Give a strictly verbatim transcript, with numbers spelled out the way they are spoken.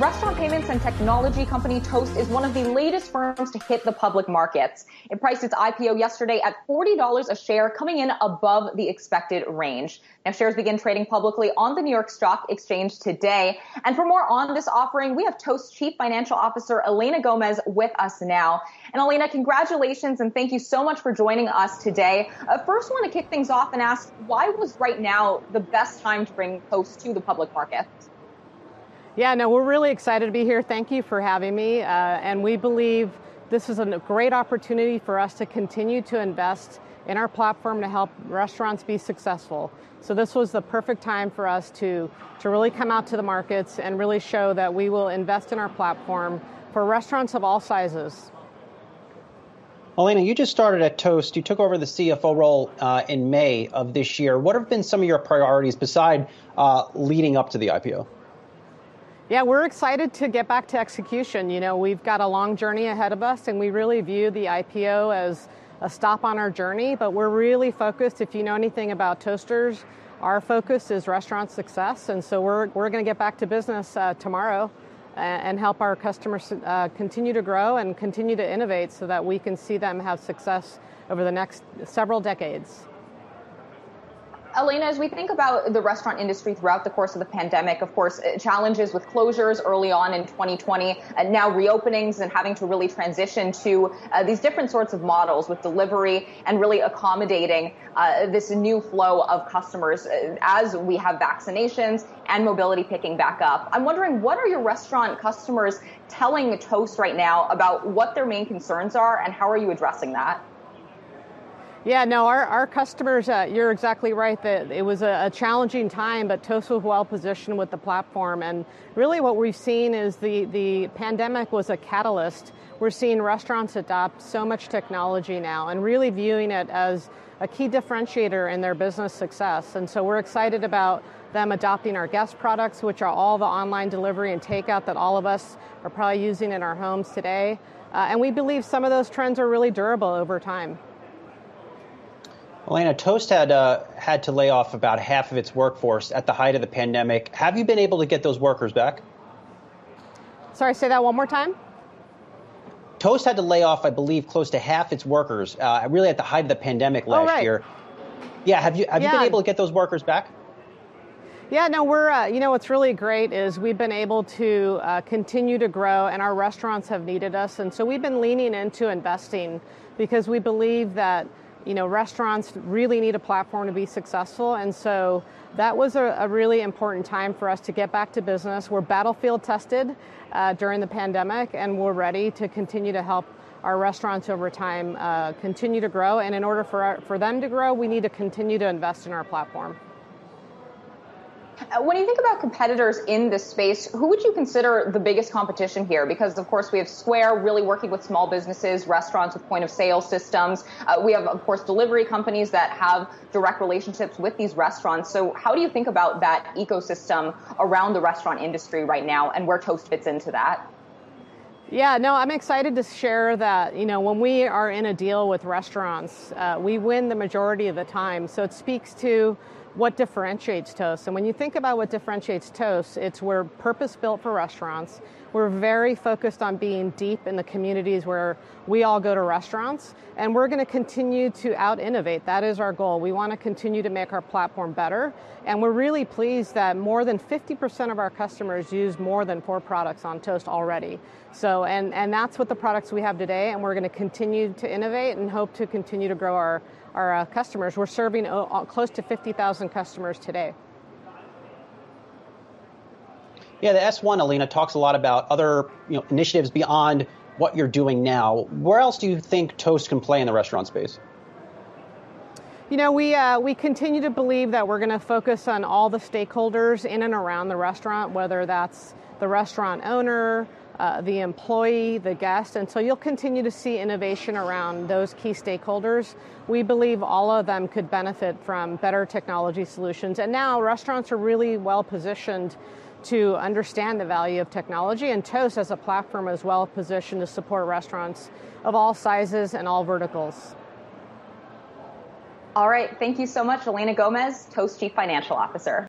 Restaurant payments and technology company Toast is one of the latest firms to hit the public markets. It priced its I P O yesterday at forty dollars a share, coming in above the expected range. Now, shares begin trading publicly on the New York Stock Exchange today. And for more on this offering, we have Toast Chief Financial Officer Elena Gomez with us now. And Elena, congratulations and thank you so much for joining us today. Uh, first, I want to kick things off and ask, why was right now the best time to bring Toast to the public markets? Yeah, no, we're really excited to be here. Thank you for having me. Uh, and we believe this is a great opportunity for us to continue to invest in our platform to help restaurants be successful. So this was the perfect time for us to, to really come out to the markets and really show that we will invest in our platform for restaurants of all sizes. Elena, you just started at Toast. You took over the C F O role uh, in May of this year. What have been some of your priorities beside uh, leading up to the I P O? Yeah, we're excited to get back to execution. You know, we've got a long journey ahead of us, and we really view the I P O as a stop on our journey, but we're really focused. If you know anything about Toasters, our focus is restaurant success, and so we're, we're going to get back to business uh, tomorrow and, and help our customers uh, continue to grow and continue to innovate so that we can see them have success over the next several decades. Elena, as we think about the restaurant industry throughout the course of the pandemic, of course, challenges with closures early on in twenty twenty, and now reopenings and having to really transition to uh, these different sorts of models with delivery and really accommodating uh, this new flow of customers uh, as we have vaccinations and mobility picking back up. I'm wondering, what are your restaurant customers telling Toast right now about what their main concerns are, and how are you addressing that? Yeah, no, our, our customers, uh, you're exactly right that it was a, a challenging time, but Toast was well positioned with the platform. And really what we've seen is the, the pandemic was a catalyst. We're seeing restaurants adopt so much technology now and really viewing it as a key differentiator in their business success. And so we're excited about them adopting our guest products, which are all the online delivery and takeout that all of us are probably using in our homes today. Uh, and we believe some of those trends are really durable over time. Elena, Toast had uh, had to lay off about half of its workforce at the height of the pandemic. Have you been able to get those workers back? Sorry, say that one more time. Toast had to lay off, I believe, close to half its workers, uh, really at the height of the pandemic last oh, right. year. Yeah, have you have yeah. you been able to get those workers back? Yeah, no, we're, uh, you know, what's really great is we've been able to uh, continue to grow, and our restaurants have needed us. And so we've been leaning into investing because we believe that You know, restaurants really need a platform to be successful, and so that was a, a really important time for us to get back to business. We're battlefield tested uh, during the pandemic, and we're ready to continue to help our restaurants over time uh, continue to grow. And in order for our, for them to grow, we need to continue to invest in our platform. When you think about competitors in this space, who would you consider the biggest competition here? Because, of course, we have Square really working with small businesses, restaurants with point of sale systems. Uh, we have, of course, delivery companies that have direct relationships with these restaurants. So how do you think about that ecosystem around the restaurant industry right now and where Toast fits into that? Yeah, no, I'm excited to share that, you know, when we are in a deal with restaurants, uh, we win the majority of the time. So it speaks to what differentiates Toast. And when you think about what differentiates Toast, it's we're purpose-built for restaurants. We're very focused on being deep in the communities where we all go to restaurants, and we're going to continue to out-innovate. That is our goal. We want to continue to make our platform better, and we're really pleased that more than fifty percent of our customers use more than four products on Toast already. So, and, and that's what the products we have today, and we're going to continue to innovate and hope to continue to grow our, our uh, customers. We're serving uh, close to fifty thousand customers today. Yeah, the S one, Elena, talks a lot about other you know, initiatives beyond what you're doing now. Where else do you think Toast can play in the restaurant space? You know, we uh, we continue to believe that we're going to focus on all the stakeholders in and around the restaurant, whether that's the restaurant owner, uh, the employee, the guest. And so you'll continue to see innovation around those key stakeholders. We believe all of them could benefit from better technology solutions. And now restaurants are really well positioned to understand the value of technology, and Toast as a platform is well positioned to support restaurants of all sizes and all verticals. All right. Thank you so much, Elena Gomez, Toast Chief Financial Officer.